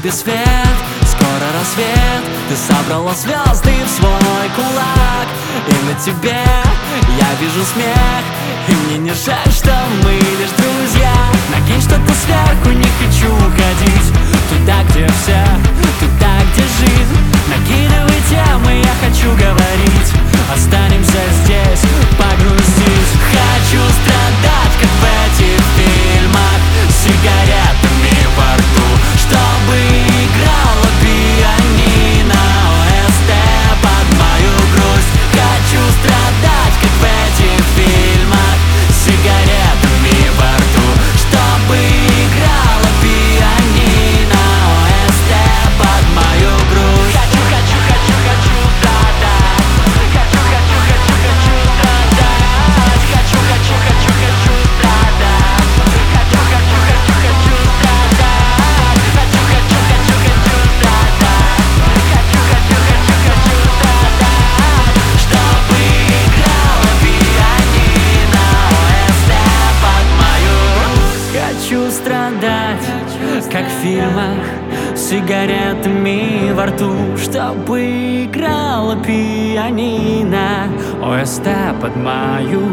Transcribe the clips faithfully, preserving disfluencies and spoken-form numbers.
небе свет, скоро рассвет. Ты собрала звезды в свой кулак, и на тебе я вижу смех. И мне не жаль, что мы лишь друзья. Накинь что-то сверху, не хочу уходить туда, где все, туда, где жизнь. Накидывай темы, я хочу говорить. Останемся здесь, погрузить. Хочу страдать, как в этих фильмах, с сигаретами во рту, чтобы играла пианино ОСТ под мою грусть. Хочу страдать, как в этих фильмах, с сигаретами во рту, чтобы играла пианино ОСТ под мою грусть. Хочу, хочу, хочу, хочу страдать. Хочу, хочу, хочу, хочу страдать. Хочу, хочу, хочу, хочу страдать. Хочу, хочу, хочу, хочу страдать. Хочу, хочу, хочу, хочу страдать. Хочу, хочу, хочу, хочу страдать. Чтобы играла пианино ОСТ под мою грусть. Хочу страдать, как в фильмах, с сигаретами во рту, чтобы играла пианино ОСТ под мою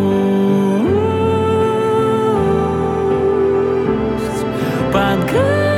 грусть. Под грусть.